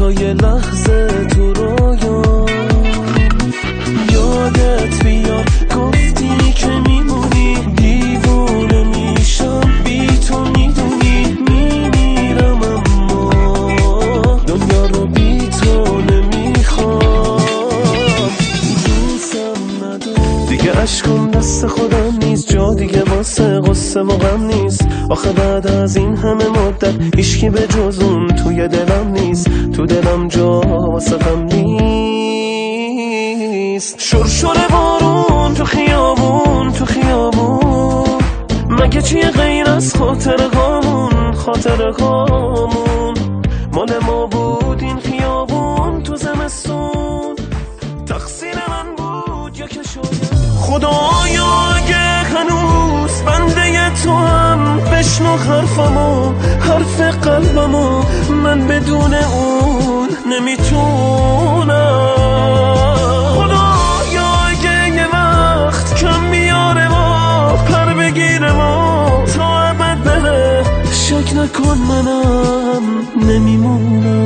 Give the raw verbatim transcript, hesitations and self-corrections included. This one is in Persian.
تا یه لحظه تو رویا یادت بیاد گفتی که میمونی، دیوونه میشم بی تو میدونی، میمیرم اما دنیا رو بی تو نمیخوام. دوستم ندارم دیگه، عشقم دست خودم نیست، جا دیگه واسه غصه و غم نیست. آخه بعد از این همه مدت هیچکی به جز اون توی دلم نیست، تو دلم جا واسه غم نیست. شرشر بارون تو خیابون تو خیابون، مگه چیه غیر از خاطر هامون خاطر هامون؟ مال ما بود این خیابون تو زمستون، تقصیر من بود یا که شاید خدایا اگه هنوز بنده تو هم بشنو حرفمو حرف قلبمو، من بدون اون نمیتونم. خدایا اگه یه وقت کم بیاره ما پر بگیره ما تا ابد بره، شک نکن منم نمیمونم.